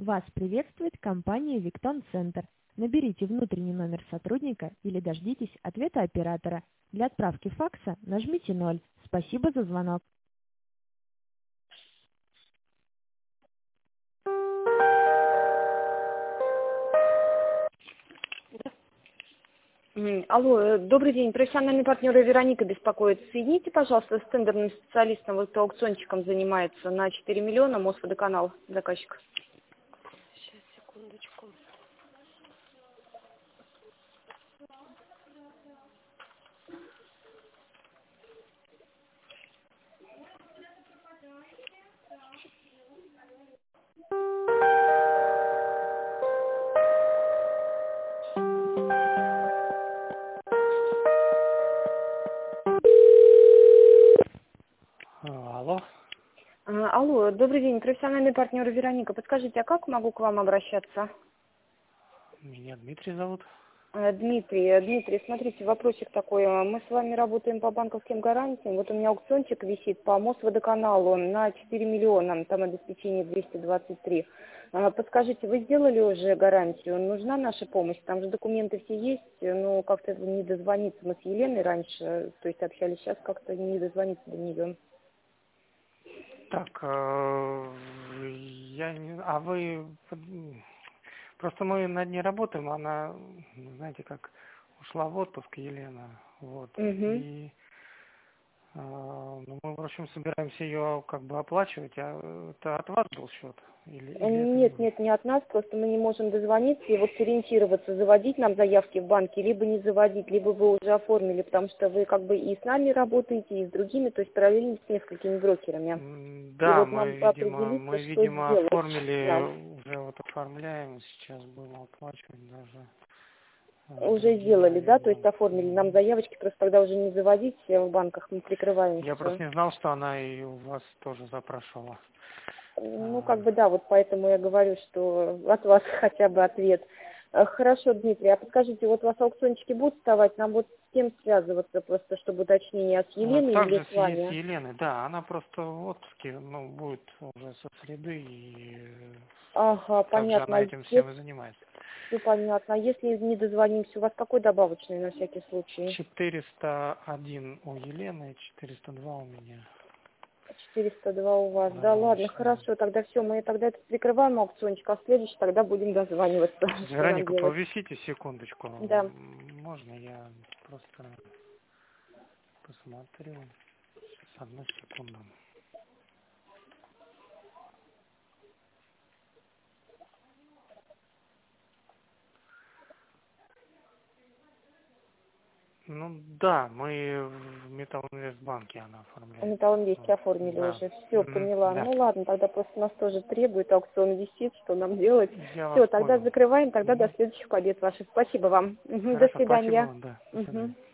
Вас приветствует компания Виктон Центр. Наберите внутренний номер сотрудника или дождитесь ответа оператора. Для отправки факса нажмите 0. Спасибо за звонок. Алло, добрый день. Профессиональные партнеры Вероника беспокоит. Соедините, пожалуйста, с тендерным специалистом, вот кто аукциончиком занимается на 4 миллиона, Мосводоканал, заказчик. Сейчас, секундочку. Алло, Алло, добрый день. Профессиональные партнеры Вероника. Подскажите, а как могу к вам обращаться? меня Дмитрий зовут. Дмитрий, смотрите, вопросик такой. Мы с вами работаем по банковским гарантиям. Вот у меня аукциончик висит по Мосводоканалу на 4 миллиона, там обеспечение 223. Подскажите, вы сделали уже гарантию? Нужна наша помощь? Там же документы все есть, но как-то не дозвониться. Мы с Еленой раньше, то есть общались, сейчас как-то не дозвониться до нее. Так, а вы, просто мы над ней работаем, она, знаете, как ушла в отпуск, Елена, вот, Угу. и ну, мы, в общем, собираемся ее как бы оплачивать, а это от вас был счет? Или это не... Нет, не от нас, просто мы не можем дозвониться и вот сориентироваться, заводить нам заявки в банке, либо не заводить, либо вы уже оформили, потому что вы как бы и с нами работаете, и с другими, то есть параллельно с несколькими брокерами. И Да, вот мы, нам бы определиться, что видимо, сделать. Да. оформили, уже вот оформляем, сейчас будем оплачивать даже Уже другие, сделали, да, то наверное. есть оформили нам заявочки, просто тогда уже не заводить в банках, мы прикрываем Я все. просто не знал, что она и у вас тоже запрашивала. Ну, А, как бы да, вот поэтому я говорю, что от вас хотя бы ответ. Хорошо, Дмитрий, а подскажите, вот у вас аукциончики будут вставать, нам вот с кем связываться, просто чтобы уточнение, а с Еленой или Также с с вами? Еленой, да, она просто в отпуске, ну, будет уже со среды, и Ага, также она понятно. этим всем и Если занимается. все понятно. А если не дозвонимся, у вас какой добавочный на всякий случай? 401 у Елены, 402 у меня 402 у вас. Да, ладно, добавочные. хорошо, тогда все, мы тогда это прикрываем аукциончик, а в следующий тогда будем дозваниваться, что нам Вероника, делать. повисите секундочку. Да. Можно я просто посмотрю? Сейчас, одну секунду. Ну да, мы в Металлинвестбанке она оформляет. Металлом 200 Вот. оформили Да. уже. Все, поняла. Да. Ну ладно, тогда просто нас тоже требует, аукцион висит, что нам делать. Я вас Все, тогда понял. закрываем, тогда до Мгм. следующих побед ваших. Спасибо вам. Мгм, до Хорошо, спасибо свидания. вам, да. До свидания. Мгм.